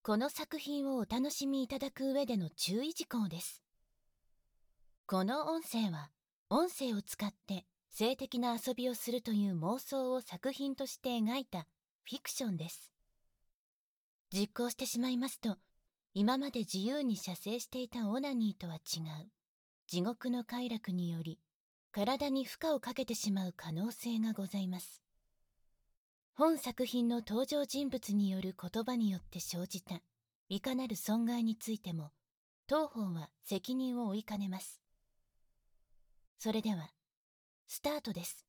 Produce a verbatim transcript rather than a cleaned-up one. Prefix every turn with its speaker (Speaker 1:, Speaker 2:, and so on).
Speaker 1: この作品をお楽しみいただく上での注意事項です。この音声は、音声を使って性的な遊びをするという妄想を作品として描いたフィクションです。実行してしまいますと、今まで自由に射精していたオナニーとは違う、地獄の快楽により、体に負荷をかけてしまう可能性がございます。本作品の登場人物による言葉によって生じたいかなる損害についても当方は責任を負いかねます。それではスタートです。